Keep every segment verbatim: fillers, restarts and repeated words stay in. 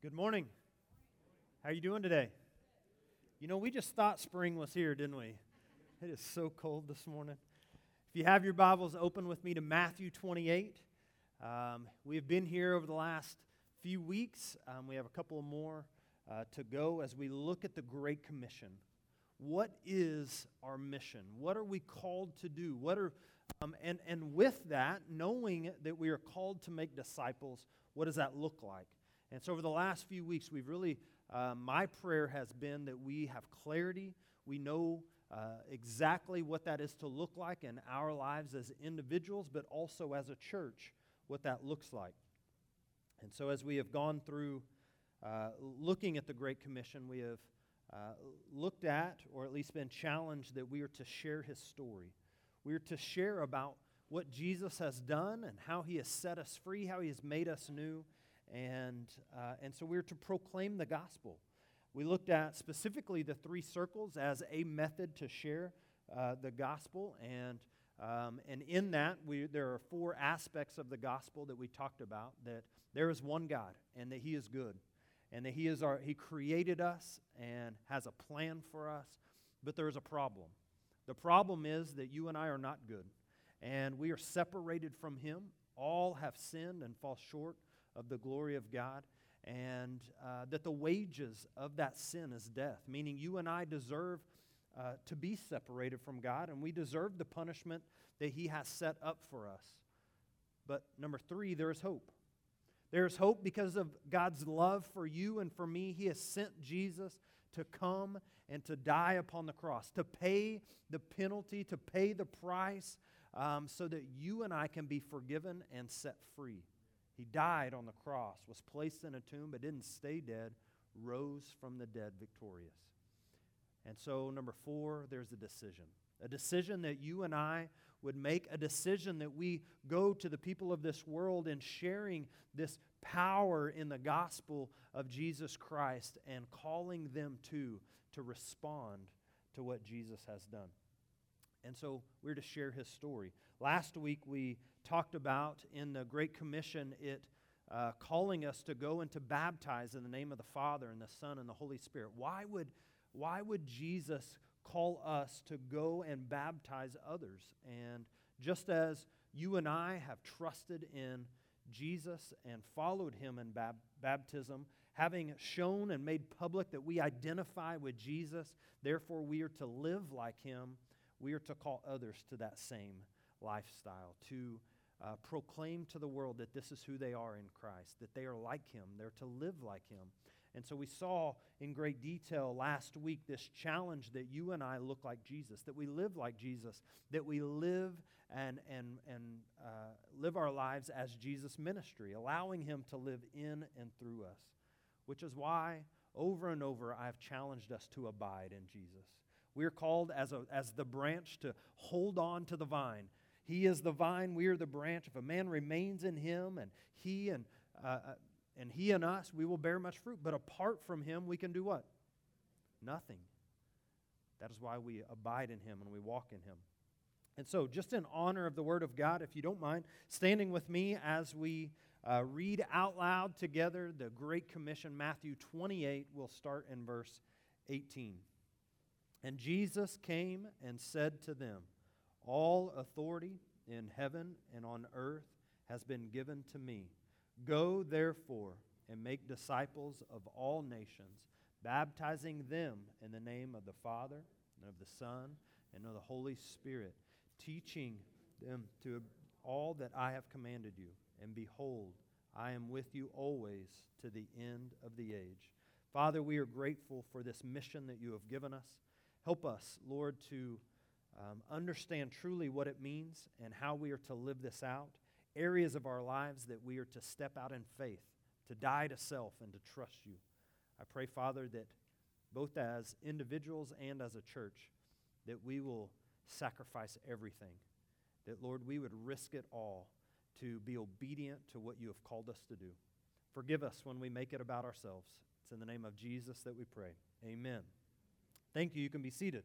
Good morning. How are you doing today? You know, we just thought spring was here, didn't we? It is so cold this morning. If you have your Bibles, open with me to Matthew twenty-eight. Um, we have been here over the last few weeks. Um, we have a couple more uh, to go as we look at the Great Commission. What is our mission? What are we called to do? What are um, and and with that, knowing that we are called to make disciples, what does that look like? And so over the last few weeks, we've really, uh, my prayer has been that we have clarity. We know uh, exactly what that is to look like in our lives as individuals, but also as a church, what that looks like. And so as we have gone through uh, looking at the Great Commission, we have uh, looked at, or at least been challenged, that we are to share His story. We are to share about what Jesus has done and how He has set us free, how He has made us new. And uh, and so we're to proclaim the gospel. We looked at specifically the three circles as a method to share uh, the gospel, and um, and in that we there are four aspects of the gospel that we talked about. That there is one God, and that He is good, and that He is our He created us and has a plan for us. But there is a problem. The problem is that you and I are not good, and we are separated from Him. All have sinned and fall short of the glory of God, and uh, that the wages of that sin is death, meaning you and I deserve uh, to be separated from God, and we deserve the punishment that He has set up for us. But number three, there is hope. There is hope because of God's love for you and for me. He has sent Jesus to come and to die upon the cross, to pay the penalty, to pay the price, um, so that you and I can be forgiven and set free. He died on the cross, was placed in a tomb, but didn't stay dead, rose from the dead victorious. And so, number four, there's a decision. A decision that you and I would make, a decision that we go to the people of this world in sharing this power in the gospel of Jesus Christ and calling them to, to respond to what Jesus has done. And so we're to share His story. Last week we talked about in the Great Commission it uh, calling us to go and to baptize in the name of the Father and the Son and the Holy Spirit. Why would, why would Jesus call us to go and baptize others? And just as you and I have trusted in Jesus and followed Him in bab- baptism, having shown and made public that we identify with Jesus, therefore we are to live like Him, we are to call others to that same lifestyle, to uh, proclaim to the world that this is who they are in Christ, that they are like Him, they're to live like Him. And so we saw in great detail last week this challenge that you and I look like Jesus, that we live like Jesus, that we live and and and uh, live our lives as Jesus' ministry, allowing Him to live in and through us, which is why over and over I have challenged us to abide in Jesus. We are called as a as the branch to hold on to the vine. He is the vine, we are the branch. If a man remains in Him and he and uh, and he and us, we will bear much fruit. But apart from Him, we can do what? Nothing. That is why we abide in Him and we walk in Him. And so, just in honor of the Word of God, if you don't mind, standing with me as we uh, read out loud together the Great Commission, Matthew twenty-eight, we'll start in verse eighteen. And Jesus came and said to them, all authority in heaven and on earth has been given to me. Go, therefore, and make disciples of all nations, baptizing them in the name of the Father, and of the Son, and of the Holy Spirit, teaching them to all that I have commanded you. And behold, I am with you always to the end of the age. Father, we are grateful for this mission that you have given us. Help us, Lord, to um, understand truly what it means and how we are to live this out. Areas of our lives that we are to step out in faith, to die to self and to trust you. I pray, Father, that both as individuals and as a church, that we will sacrifice everything. That, Lord, we would risk it all to be obedient to what you have called us to do. Forgive us when we make it about ourselves. It's in the name of Jesus that we pray. Amen. Thank you. You can be seated.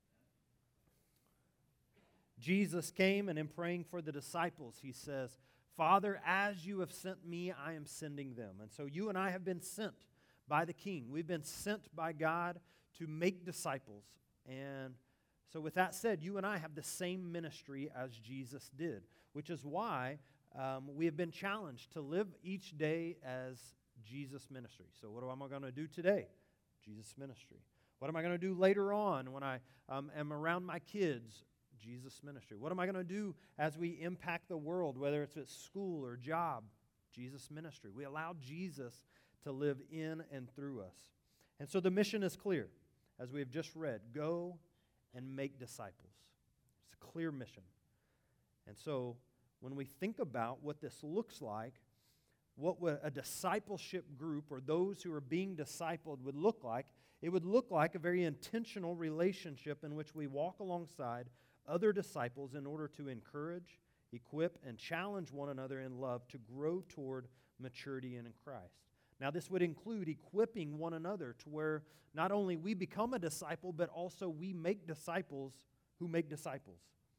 Jesus came, and in praying for the disciples, He says, Father, as you have sent me, I am sending them. And so you and I have been sent by the King. We've been sent by God to make disciples. And so with that said, you and I have the same ministry as Jesus did, which is why um, we have been challenged to live each day as Jesus' ministry. So what am I going to do today? Jesus' ministry. What am I going to do later on when I um, am around my kids? Jesus' ministry. What am I going to do as we impact the world, whether it's at school or job? Jesus' ministry. We allow Jesus to live in and through us. And so the mission is clear, as we have just read. Go and make disciples. It's a clear mission. And so when we think about what this looks like, what a discipleship group or those who are being discipled would look like, it would look like a very intentional relationship in which we walk alongside other disciples in order to encourage, equip, and challenge one another in love to grow toward maturity in Christ. Now, this would include equipping one another to where not only we become a disciple, but also we make disciples who make disciples.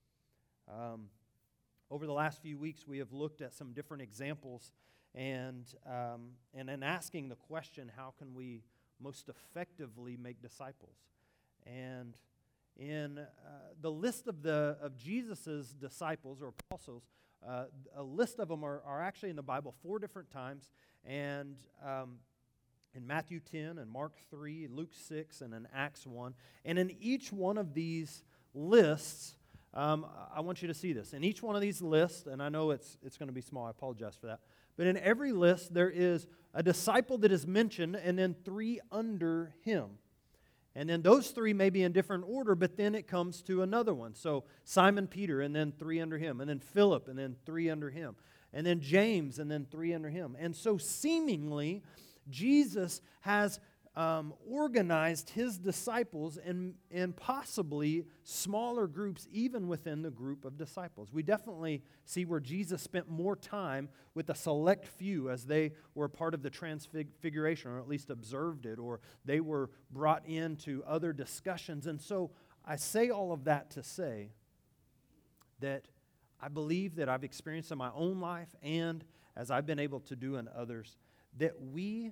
Um, over the last few weeks, we have looked at some different examples and, um, and in asking the question, how can we most effectively make disciples? And in uh, the list of the of Jesus's disciples or apostles, uh, a list of them are, are actually in the Bible four different times, and um, in Matthew ten and Mark three, Luke six, and in Acts one. And in each one of these lists, um, I want you to see this. In each one of these lists, and I know it's it's going to be small, I apologize for that, but in every list there is a disciple that is mentioned and then three under him. And then those three may be in different order, but then it comes to another one. So Simon Peter, and then three under him. And then Philip, and then three under him. And then James, and then three under him. And so seemingly, Jesus has um, organized his disciples in, in possibly smaller groups, even within the group of disciples. We definitely see where Jesus spent more time with a select few as they were part of the transfiguration, or at least observed it, or they were brought into other discussions. And so I say all of that to say that I believe that I've experienced in my own life and as I've been able to do in others, that we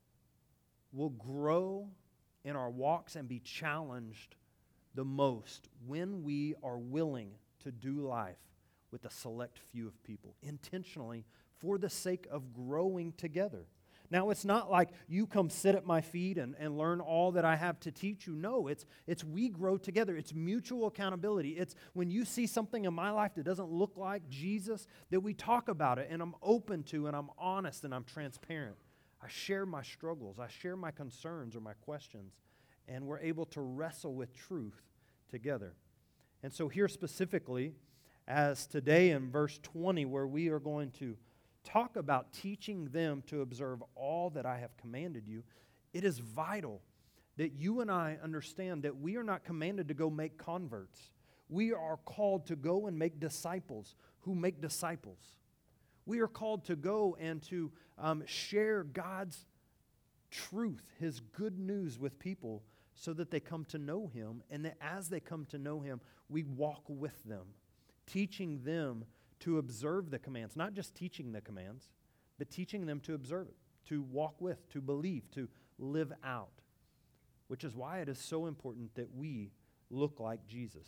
will grow in our walks and be challenged the most when we are willing to do life with a select few of people, intentionally for the sake of growing together. Now, it's not like you come sit at my feet and, and learn all that I have to teach you. No, it's, it's we grow together. It's mutual accountability. It's when you see something in my life that doesn't look like Jesus, that we talk about it, and I'm open to, and I'm honest, and I'm transparent. I share my struggles. I share my concerns or my questions, and we're able to wrestle with truth together. And so here specifically, as today in verse twenty, where we are going to talk about teaching them to observe all that I have commanded you, it is vital that you and I understand that we are not commanded to go make converts. We are called to go and make disciples who make disciples. We are called to go and to um, share God's truth, His good news with people so that they come to know Him, and that as they come to know Him, we walk with them, teaching them to observe the commands, not just teaching the commands, but teaching them to observe it, to walk with, to believe, to live out, which is why it is so important that we look like Jesus.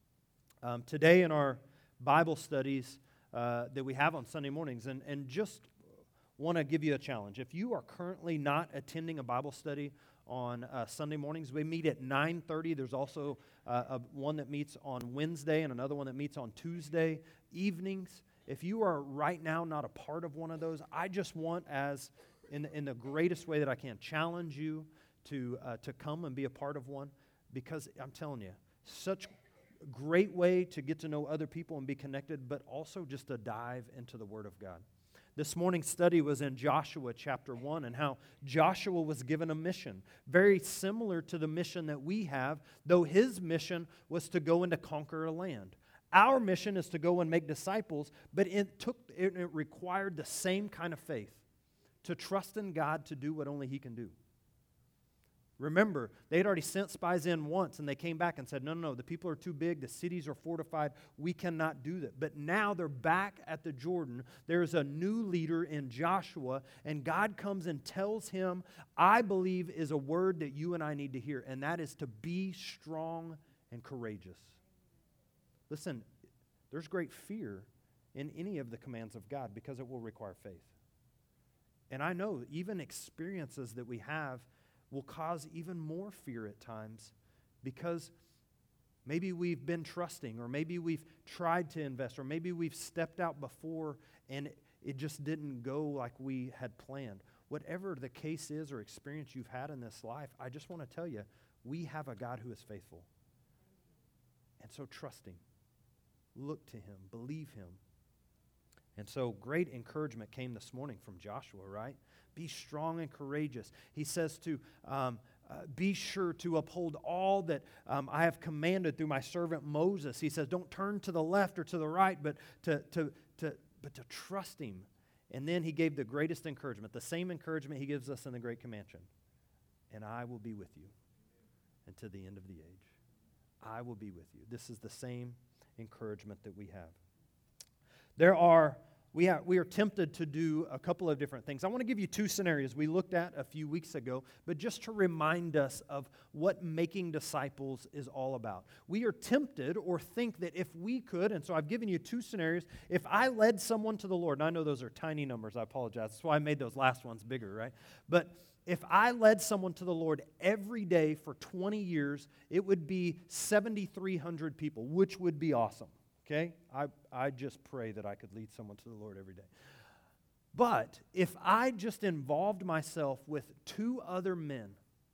Um, today in our Bible studies uh, that we have on Sunday mornings, and, and just want to give you a challenge. If you are currently not attending a Bible study on uh, Sunday mornings, we meet at nine thirty. There's also uh, a, one that meets on Wednesday and another one that meets on Tuesday evenings. If you are right now not a part of one of those, I just want, as in, in the greatest way that I can, challenge you to, uh, to come and be a part of one, because I'm telling you, such a great way to get to know other people and be connected, but also just to dive into the Word of God. This morning's study was in Joshua chapter one, and how Joshua was given a mission, very similar to the mission that we have, though his mission was to go and to conquer a land. Our mission is to go and make disciples, but it took it, it required the same kind of faith, to trust in God to do what only He can do. Remember, they'd already sent spies in once, and they came back and said, no, no, no, the people are too big, the cities are fortified, we cannot do that. But now they're back at the Jordan. There's a new leader in Joshua, and God comes and tells him, I believe is a word that you and I need to hear, and that is to be strong and courageous. Listen, there's great fear in any of the commands of God because it will require faith. And I know even experiences that we have will cause even more fear at times because maybe we've been trusting, or maybe we've tried to invest, or maybe we've stepped out before and it just didn't go like we had planned. Whatever the case is or experience you've had in this life, I just want to tell you, we have a God who is faithful. And so trust Him. Look to Him. Believe Him. And so great encouragement came this morning from Joshua, right? Be strong and courageous. He says to um, uh, be sure to uphold all that um, I have commanded through my servant Moses. He says, don't turn to the left or to the right, but to, to, to, but to trust Him. And then He gave the greatest encouragement, the same encouragement He gives us in the Great Commission. And I will be with you until the end of the age. I will be with you. This is the same encouragement that we have. There are, we, have, we are tempted to do a couple of different things. I want to give you two scenarios we looked at a few weeks ago, but just to remind us of what making disciples is all about. We are tempted or think that if we could, and so I've given you two scenarios, if I led someone to the Lord, and I know those are tiny numbers, I apologize, that's why I made those last ones bigger, right? But if I led someone to the Lord every day for twenty years, it would be seven thousand three hundred people, which would be awesome. Okay? I, I just pray that I could lead someone to the Lord every day. But if I just involved myself with two other men,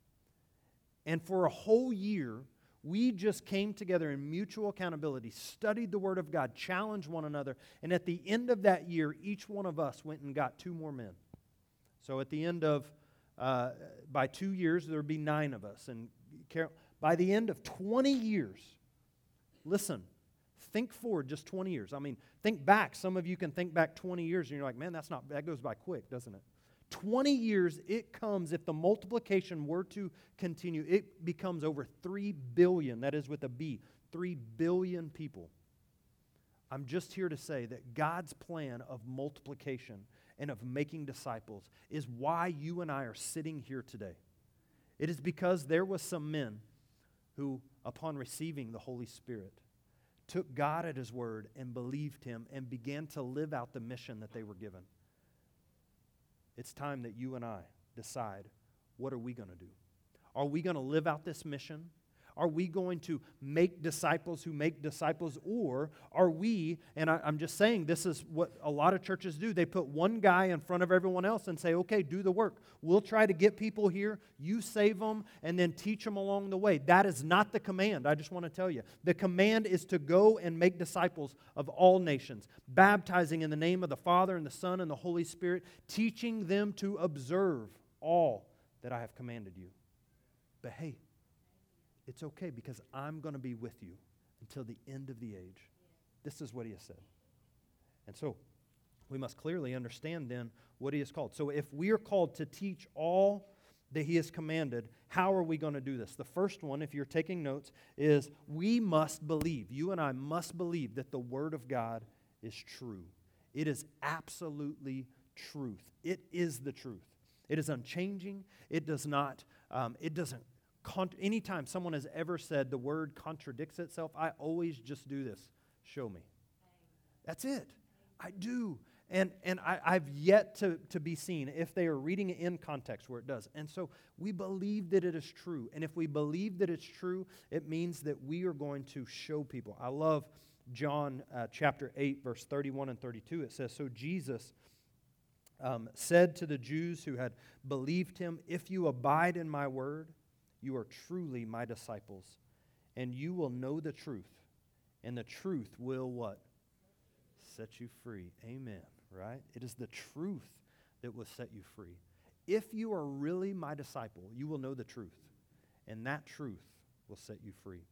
and for a whole year, we just came together in mutual accountability, studied the Word of God, challenged one another, and at the end of that year, each one of us went and got two more men. So at the end of, uh, by two years, there would be nine of us. And by the end of twenty years, listen, think forward just twenty years. I mean, think back. Some of you can think back twenty years and you're like, man, that's not, that goes by quick, doesn't it? twenty years, it comes, if the multiplication were to continue, it becomes over three billion, that is with a B, three billion people. I'm just here to say that God's plan of multiplication and of making disciples is why you and I are sitting here today. It is because there was some men who, upon receiving the Holy Spirit, took God at His word and believed Him and began to live out the mission that they were given. It's time that you and I decide, what are we going to do? Are we going to live out this mission? Are we going to make disciples who make disciples? Or are we, and I, I'm just saying this is what a lot of churches do, they put one guy in front of everyone else and say, okay, do the work. We'll try to get people here, you save them, and then teach them along the way. That is not the command, I just want to tell you. The command is to go and make disciples of all nations, baptizing in the name of the Father and the Son and the Holy Spirit, teaching them to observe all that I have commanded you. But hey, it's okay because I'm going to be with you until the end of the age. This is what He has said. And so we must clearly understand then what He has called. So if we are called to teach all that He has commanded, how are we going to do this? The first one, if you're taking notes, is we must believe. You and I must believe that the Word of God is true. It is absolutely truth. It is the truth. It is unchanging. It does not, um, it doesn't anytime someone has ever said the word contradicts itself, I always just do this. Show me. That's it. I do. And and I, I've yet to, to be seen if they are reading it in context where it does. And so we believe that it is true. And if we believe that it's true, it means that we are going to show people. I love John uh, chapter eight, verse thirty-one and thirty-two. It says, so Jesus um, said to the Jews who had believed Him, if you abide in my word, you are truly my disciples, and you will know the truth, and the truth will what? Set you free. Amen, right? It is the truth that will set you free. If you are really my disciple, you will know the truth, and that truth will set you free.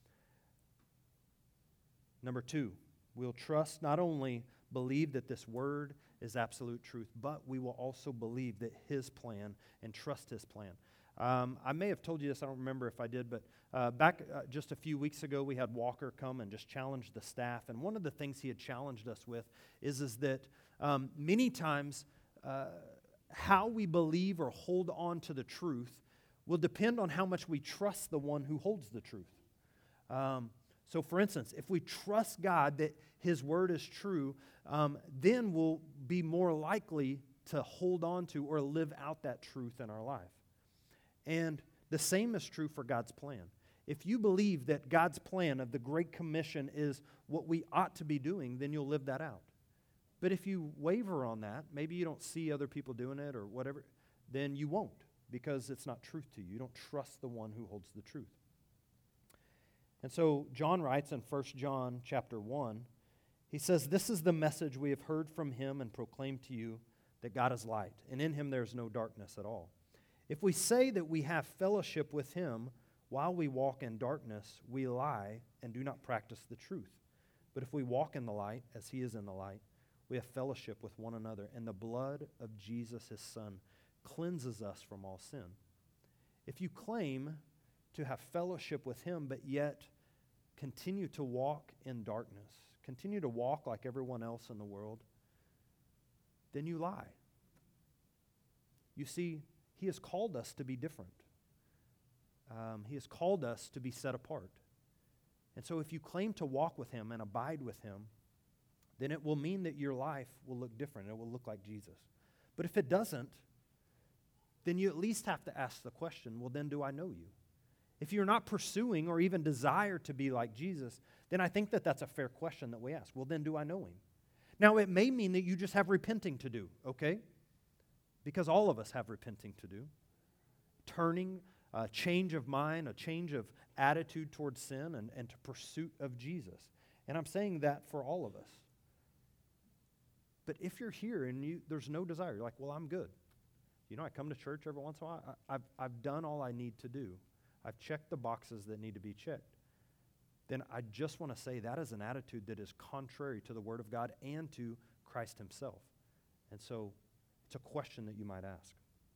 Number two, we'll trust, not only believe that this word is absolute truth, but we will also believe that His plan and trust His plan. Um, I may have told you this, I don't remember if I did, but uh, back uh, just a few weeks ago, we had Walker come and just challenge the staff. And one of the things he had challenged us with is, is that um, many times uh, how we believe or hold on to the truth will depend on how much we trust the one who holds the truth. Um, so for instance, if we trust God that His Word is true, um, then we'll be more likely to hold on to or live out that truth in our life. And the same is true for God's plan. If you believe that God's plan of the Great Commission is what we ought to be doing, then you'll live that out. But if you waver on that, maybe you don't see other people doing it or whatever, then you won't, because it's not truth to you. You don't trust the one who holds the truth. And so John writes in First John chapter one, he says, "This is the message we have heard from Him and proclaimed to you, that God is light, and in Him there is no darkness at all. If we say that we have fellowship with Him while we walk in darkness, we lie and do not practice the truth. But if we walk in the light, as He is in the light, we have fellowship with one another, and the blood of Jesus, His Son, cleanses us from all sin. If you claim to have fellowship with Him, but yet continue to walk in darkness, continue to walk like everyone else in the world, then you lie. You see, He has called us to be different. Um, he has called us to be set apart. And so if you claim to walk with Him and abide with Him, then it will mean that your life will look different. It will look like Jesus. But if it doesn't, then you at least have to ask the question, well, then do I know you? If you're not pursuing or even desire to be like Jesus, then I think that that's a fair question that we ask. Well, then do I know Him? Now, it may mean that you just have repenting to do, okay? Because all of us have repenting to do. Turning, a change of mind, a change of attitude towards sin and, and to pursuit of Jesus. And I'm saying that for all of us. But if you're here and you, there's no desire, you're like, well, I'm good. You know, I come to church every once in a while. I, I've, I've done all I need to do. I've checked the boxes that need to be checked. Then I just want to say that is an attitude that is contrary to the Word of God and to Christ Himself. And so it's a question that you might ask.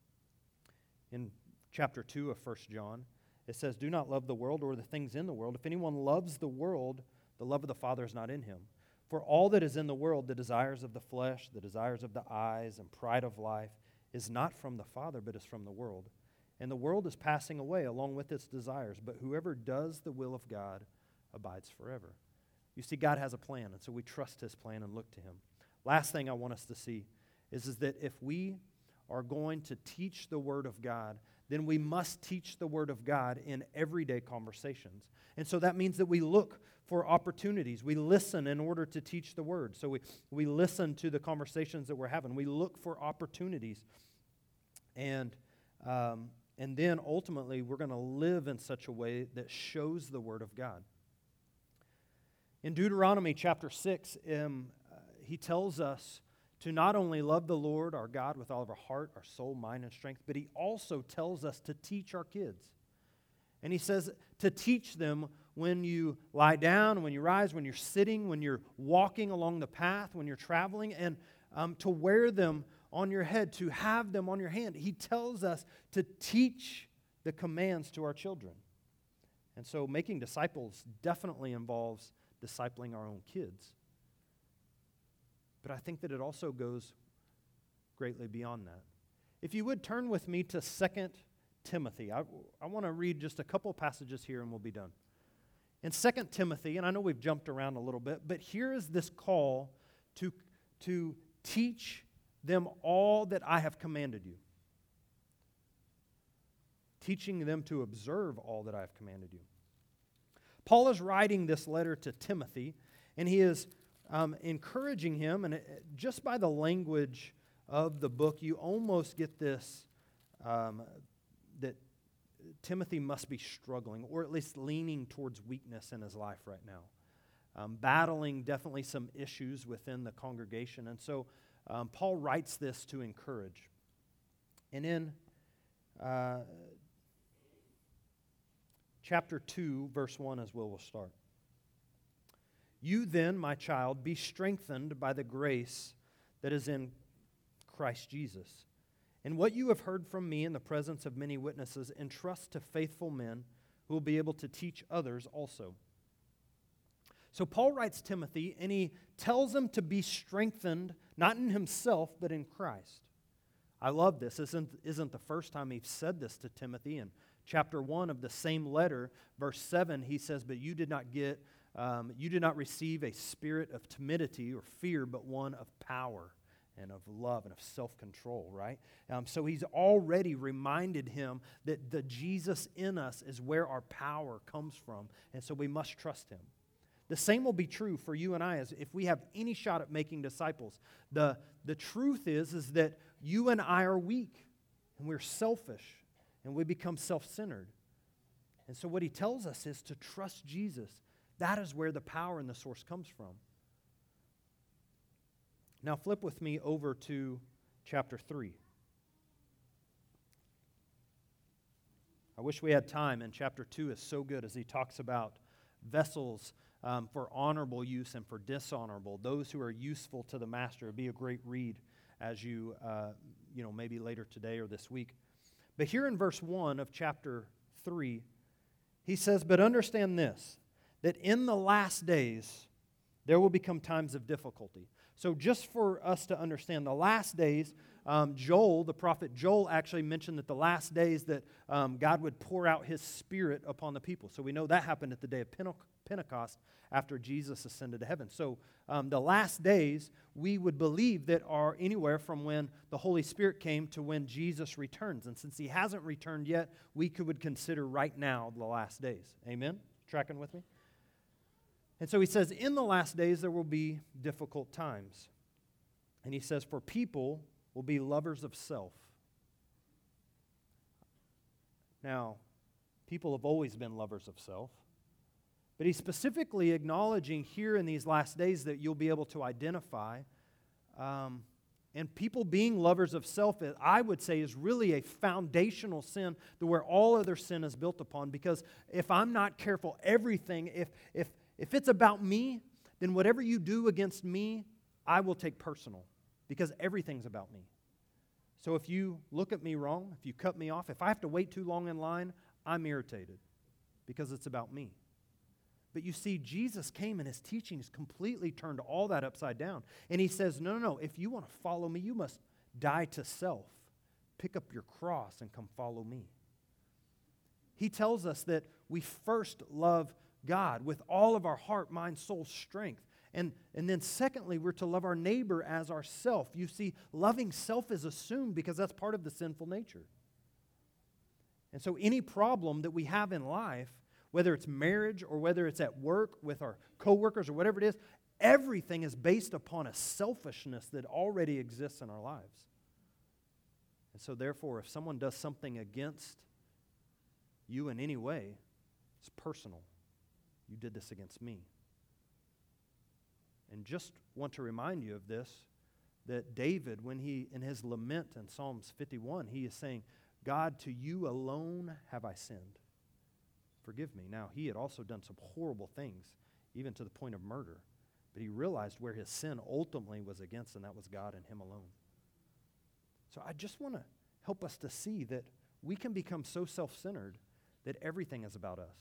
In chapter two of First John, it says, "Do not love the world or the things in the world. If anyone loves the world, the love of the Father is not in him. For all that is in the world, the desires of the flesh, the desires of the eyes, and pride of life, is not from the Father, but is from the world. And the world is passing away along with its desires, but whoever does the will of God abides forever." You see, God has a plan, and so we trust His plan and look to Him. Last thing I want us to see is, is that if we are going to teach the Word of God, then we must teach the Word of God in everyday conversations. And so that means that we look for opportunities. We listen in order to teach the Word. So we, we listen to the conversations that we're having. We look for opportunities. And, um, and then ultimately, we're going to live in such a way that shows the Word of God. In Deuteronomy chapter six, um, uh, he tells us to not only love the Lord our God with all of our heart, our soul, mind, and strength, but He also tells us to teach our kids. And He says to teach them when you lie down, when you rise, when you're sitting, when you're walking along the path, when you're traveling, and um, to wear them on your head, to have them on your hand. He tells us to teach the commands to our children. And so making disciples definitely involves discipling our own kids. But I think that it also goes greatly beyond that. If you would turn with me to Second Timothy. I, I want to read just a couple passages here and we'll be done. In Second Timothy, and I know we've jumped around a little bit, but here is this call to, to teach them all that I have commanded you. Teaching them to observe all that I have commanded you. Paul is writing this letter to Timothy, and he is um, encouraging him, and it, just by the language of the book, you almost get this, um, that Timothy must be struggling, or at least leaning towards weakness in his life right now. Um, battling definitely some issues within the congregation, and so um, Paul writes this to encourage. And in uh, chapter two, verse one is where we'll start. "You then, my child, be strengthened by the grace that is in Christ Jesus, And what you have heard from me in the presence of many witnesses, entrust to faithful men who will be able to teach others also. So Paul writes Timothy, and he tells him to be strengthened, not in himself, but in Christ. I love this. This isn't, isn't the first time he said this to Timothy. In chapter one of the same letter, verse seven, he says, but you did not get, um, you did not receive a spirit of timidity or fear, but one of power and of love and of self-control, right? Um, so he's already reminded him that the Jesus in us is where our power comes from, and so we must trust him. The same will be true for you and I as if we have any shot at making disciples. The, the truth is, is that you and I are weak, and we're selfish, and we become self-centered. And so what he tells us is to trust Jesus. That is where the power and the source comes from. Now flip with me over to chapter three. I wish we had time, and chapter two is so good as he talks about vessels um, for honorable use and for dishonorable, those who are useful to the master. It'd be a great read as you, uh, you know, maybe later today or this week. But here in verse one of chapter three, he says, but understand this, that in the last days there will become times of difficulty. So just for us to understand, the last days, um, Joel, the prophet Joel, actually mentioned that the last days that um, God would pour out His Spirit upon the people. So we know that happened at the day of Pentecost after Jesus ascended to heaven. So um, the last days, we would believe that are anywhere from when the Holy Spirit came to when Jesus returns. And since He hasn't returned yet, we could, would consider right now the last days. Amen? Tracking with me? And so he says, in the last days there will be difficult times. And he says, for people will be lovers of self. Now, people have always been lovers of self. But he's specifically acknowledging here in these last days that you'll be able to identify. Um, and people being lovers of self, I would say, is really a foundational sin that where all other sin is built upon. Because if I'm not careful, everything, if if If it's about me, then whatever you do against me, I will take personal, because everything's about me. So if you look at me wrong, if you cut me off, if I have to wait too long in line, I'm irritated because it's about me. But you see, Jesus came and His teachings completely turned all that upside down. And He says, no, no, no, if you want to follow me, you must die to self. Pick up your cross and come follow me. He tells us that we first love God with all of our heart, mind, soul, strength. And, and then secondly, we're to love our neighbor as ourself. You see, loving self is assumed because that's part of the sinful nature. And so any problem that we have in life, whether it's marriage or whether it's at work with our coworkers or whatever it is, everything is based upon a selfishness that already exists in our lives. And so therefore, if someone does something against you in any way, it's personal. You did this against me. And just want to remind you of this, that David, when he, in his lament in Psalms fifty-one, he is saying, God, to you alone have I sinned. Forgive me. Now, he had also done some horrible things, even to the point of murder. But he realized where his sin ultimately was against, and that was God and Him alone. So I just want to help us to see that we can become so self-centered that everything is about us.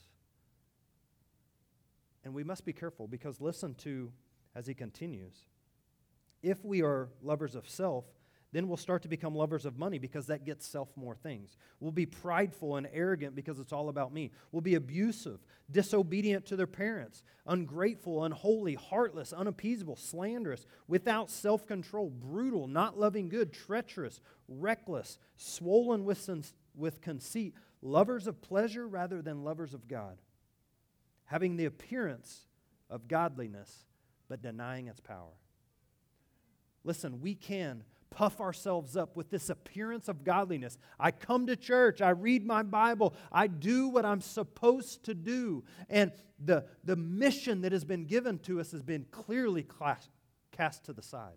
And we must be careful, because listen to, as he continues, if we are lovers of self, then we'll start to become lovers of money, because that gets self more things. We'll be prideful and arrogant because it's all about me. We'll be abusive, disobedient to their parents, ungrateful, unholy, heartless, unappeasable, slanderous, without self-control, brutal, not loving good, treacherous, reckless, swollen with, with conceit, lovers of pleasure rather than lovers of God, having the appearance of godliness, but denying its power. Listen, we can puff ourselves up with this appearance of godliness. I come to church, I read my Bible, I do what I'm supposed to do. And the, the mission that has been given to us has been clearly class, cast to the side.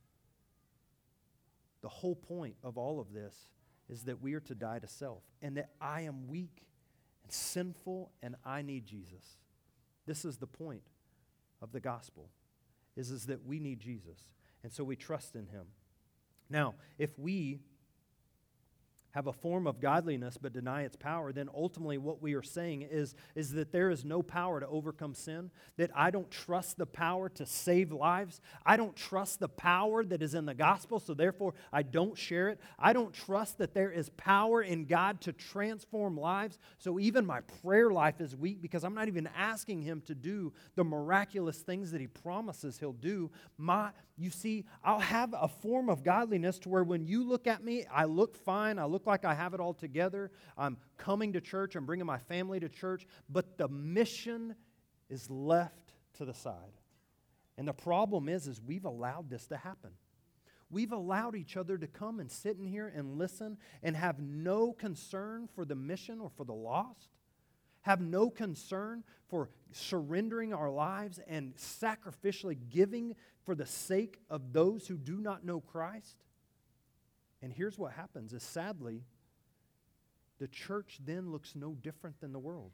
The whole point of all of this is that we are to die to self, and that I am weak and sinful, and I need Jesus. This is the point of the gospel, is, is that we need Jesus, and so we trust in Him. Now, if we have a form of godliness but deny its power, then ultimately what we are saying is, is that there is no power to overcome sin, that I don't trust the power to save lives. I don't trust the power that is in the gospel, so therefore I don't share it. I don't trust that there is power in God to transform lives, so even my prayer life is weak because I'm not even asking Him to do the miraculous things that He promises He'll do. My, you see, I'll have a form of godliness to where when you look at me, I look fine, I look like I have it all together. I'm coming to church. I'm bringing my family to church. But the mission is left to the side. And the problem is, is we've allowed this to happen. We've allowed each other to come and sit in here and listen and have no concern for the mission or for the lost. Have no concern for surrendering our lives and sacrificially giving for the sake of those who do not know Christ. And here's what happens is sadly, the church then looks no different than the world.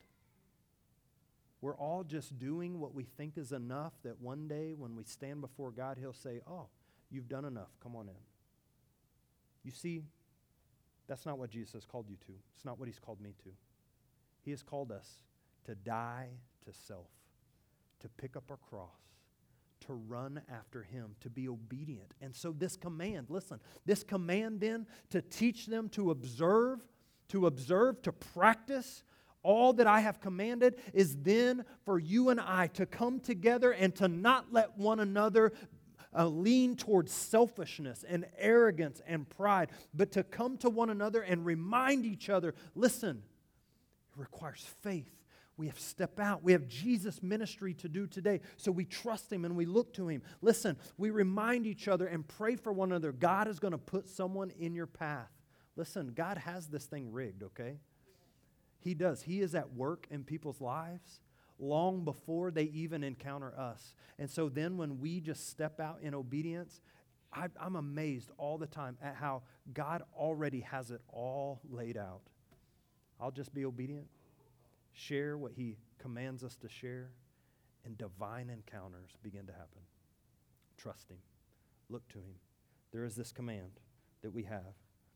We're all just doing what we think is enough that one day when we stand before God, He'll say, oh, you've done enough. Come on in. You see, that's not what Jesus has called you to. It's not what He's called me to. He has called us to die to self, to pick up our cross, to run after Him, to be obedient. And so this command, listen, this command then to teach them to observe, to observe, to practice all that I have commanded is then for you and I to come together and to not let one another uh, lean towards selfishness and arrogance and pride, but to come to one another and remind each other, listen, it requires faith. We have to step out. We have Jesus' ministry to do today. So we trust Him and we look to Him. Listen, we remind each other and pray for one another. God is going to put someone in your path. Listen, God has this thing rigged, okay? He does. He is at work in people's lives long before they even encounter us. And so then when we just step out in obedience, I, I'm amazed all the time at how God already has it all laid out. I'll just be obedient. Share what He commands us to share, and divine encounters begin to happen. Trust Him. Look to Him. There is this command that we have.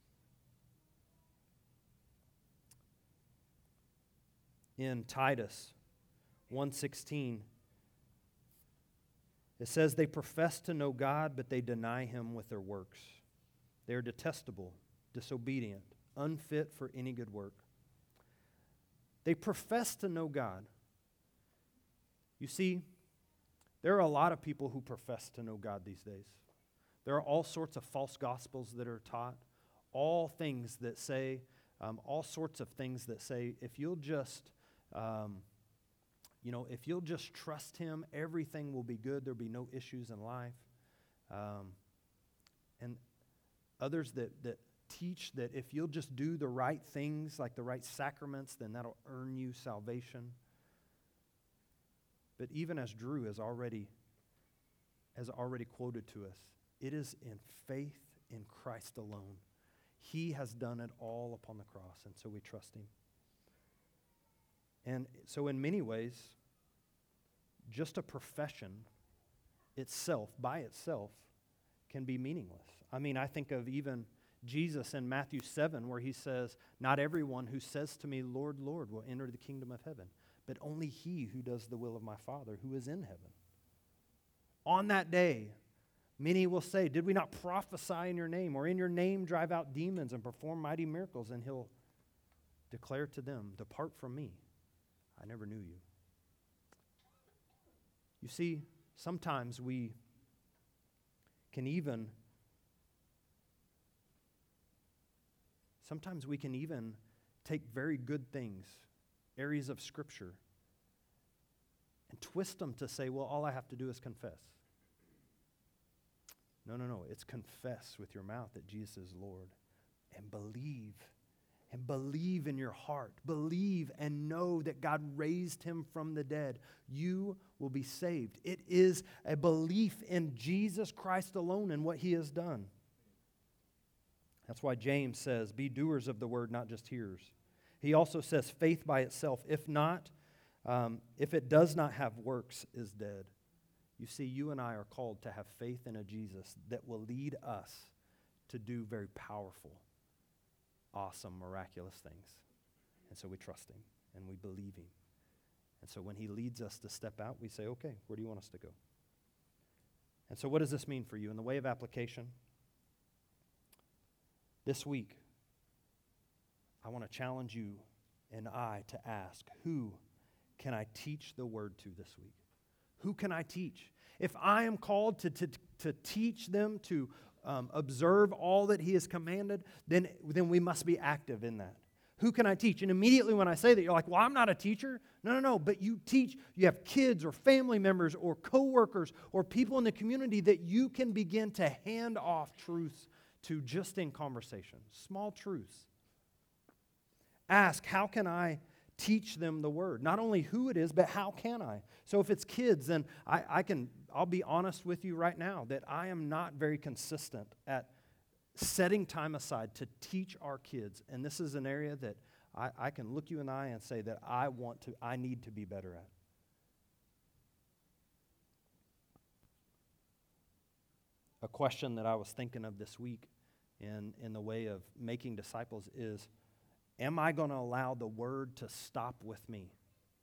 In Titus one sixteen, it says, they profess to know God, but they deny Him with their works. They are detestable, disobedient, unfit for any good work. They profess to know God. You see, there are a lot of people who profess to know God these days. There are all sorts of false gospels that are taught, all things that say, um, all sorts of things that say, if you'll just, um, you know, if you'll just trust Him, everything will be good. There'll be no issues in life. Um, and others that that. teach that if you'll just do the right things, like the right sacraments, then that'll earn you salvation. But even as Drew has already, has already quoted to us, it is in faith in Christ alone. He has done it all upon the cross, and so we trust Him. And so in many ways, just a profession itself, by itself, can be meaningless. I mean, I think of even Jesus in Matthew seven, where He says, not everyone who says to me, Lord, Lord, will enter the kingdom of heaven, but only he who does the will of my Father who is in heaven. On that day, many will say, did we not prophesy in your name, or in your name drive out demons and perform mighty miracles? And He'll declare to them, depart from me, I never knew you. You see, sometimes we can even Sometimes we can even take very good things, areas of Scripture, and twist them to say, well, all I have to do is confess. No, no, no. It's confess with your mouth that Jesus is Lord, and believe, and believe in your heart. Believe and know that God raised Him from the dead. You will be saved. It is a belief in Jesus Christ alone and what He has done. That's why James says, be doers of the word, not just hearers. He also says faith by itself, if not, um, if it does not have works, is dead. You see, you and I are called to have faith in a Jesus that will lead us to do very powerful, awesome, miraculous things. And so we trust him and we believe him. And so when he leads us to step out, we say, okay, where do you want us to go? And so what does this mean for you? In the way of application, this week, I want to challenge you and I to ask, who can I teach the word to this week? Who can I teach? If I am called to, to, to teach them to um, observe all that he has commanded, then, then we must be active in that. Who can I teach? And immediately when I say that, you're like, well, I'm not a teacher. No, no, no, but you teach. You have kids or family members or coworkers or people in the community that you can begin to hand off truths to just in conversation. Small truths. Ask, how can I teach them the word? Not only who it is, but how can I? So if it's kids, then I, I can, I'll be honest with you right now that I am not very consistent at setting time aside to teach our kids. And this is an area that I, I can look you in the eye and say that I want to, I need to be better at. A question that I was thinking of this week in, in the way of making disciples is, am I going to allow the word to stop with me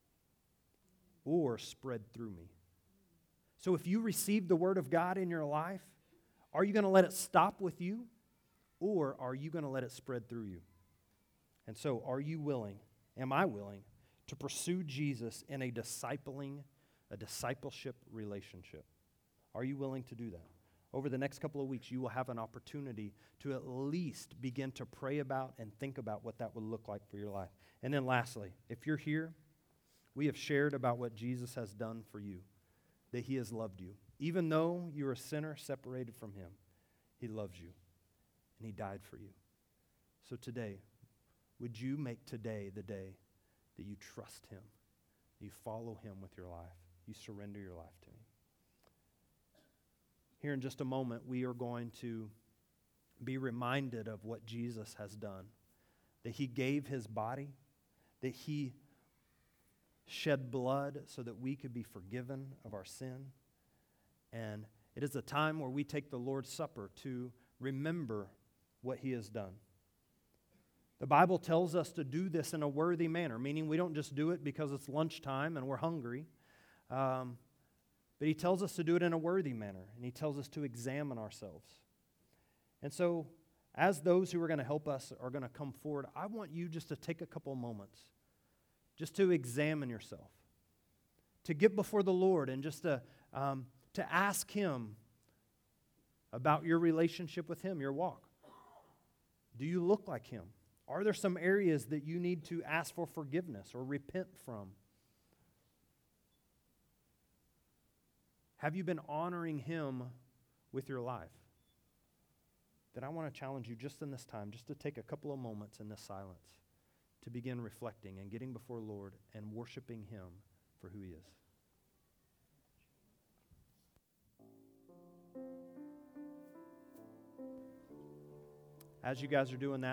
or spread through me? So if you receive the word of God in your life, are you going to let it stop with you or are you going to let it spread through you? And so are you willing, am I willing, to pursue Jesus in a discipling, a discipleship relationship? Are you willing to do that? Over the next couple of weeks, you will have an opportunity to at least begin to pray about and think about what that would look like for your life. And then lastly, if you're here, we have shared about what Jesus has done for you, that he has loved you. Even though you're a sinner separated from him, he loves you, and he died for you. So today, would you make today the day that you trust him, you follow him with your life, you surrender your life to him? Here in just a moment, we are going to be reminded of what Jesus has done, that he gave his body, that he shed blood so that we could be forgiven of our sin. And it is a time where we take the Lord's Supper to remember what he has done. The Bible tells us to do this in a worthy manner, meaning we don't just do it because it's lunchtime and we're hungry. Um, But he tells us to do it in a worthy manner, and he tells us to examine ourselves. And so, as those who are going to help us are going to come forward, I want you just to take a couple moments, just to examine yourself, to get before the Lord and just to, um, to ask him about your relationship with him, your walk. Do you look like him? Are there some areas that you need to ask for forgiveness or repent from? Have you been honoring him with your life? Then I want to challenge you just in this time, just to take a couple of moments in this silence to begin reflecting and getting before the Lord and worshiping him for who he is. As you guys are doing that,